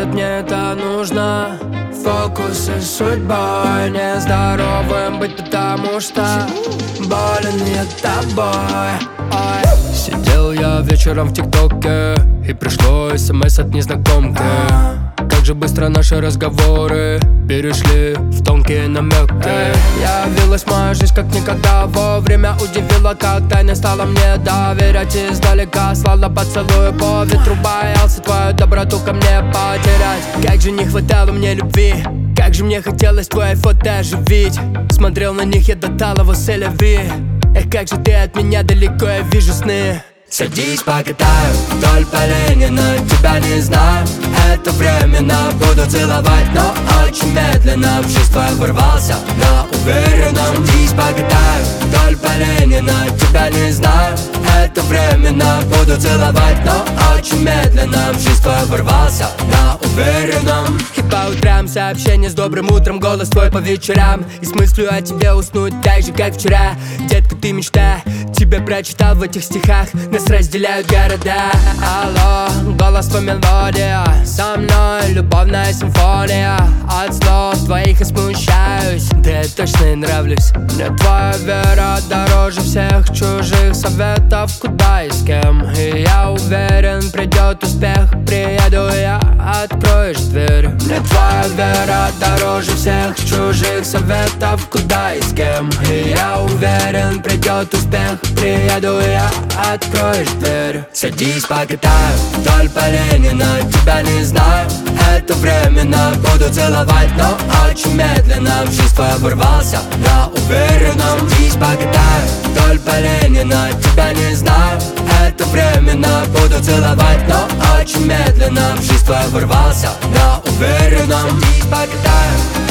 Значит, мне это нужно. Фокус и судьбой нездоровым быть, потому что болен я тобой. Ой. Сидел я вечером в ТикТоке, и пришло СМС от незнакомки. Как же быстро наши разговоры перешли в тонкие намеки. Явилась моя жизнь как никогда вовремя. Удивила, когда не стала мне доверять. Издалека слала поцелуи по ветру. Боялся твою доброту ко мне потерять. Как же не хватало мне любви, как же мне хотелось твои фото оживить. Смотрел на них я до талого селяви. Эх, как же ты от меня далеко, я вижу сны. Садись, покатаю вдоль по Ленина. Тебя не знаю, это временно. Буду целовать, но очень медленно. В жизнь твою ворвался на уверенном. Садись, покатаю вдоль по Ленина. Тебя не знаю, это временно. Буду целовать, но очень медленно. В жизнь твою ворвался на уверенном. И по утрам сообщение с добрым утром. Голос твой по вечерам. И с мыслью о тебе уснуть так же, как вчера. Детка, ты мечта, тебя прочитал в этих стихах. Нас разделяют города. Алло, голос по мелодии. Со мной любовная симфония. От слов твоих я смущаюсь. Да я точно не нравлюсь. Мне твоя вера дороже всех чужих советов. Куда и с кем? И я уверен, придет успех. Приеду я, откроешь дверь. Мне твоя вера дороже всех чужих советов. Куда и с кем? И я уверен, придет успех. Приеду я, откроешь дверь. Садись, покатаю вдоль по Ленина. Тебя не знаю, это временно. Буду целовать, но очень медленно. В жизнь твою ворвался на уверенном. Садись, покатаю вдоль по Ленина. Тебя не знаю, это временно. Буду целовать, но очень медленно. В жизнь твою ворвался на уверенном. Садись, покатаю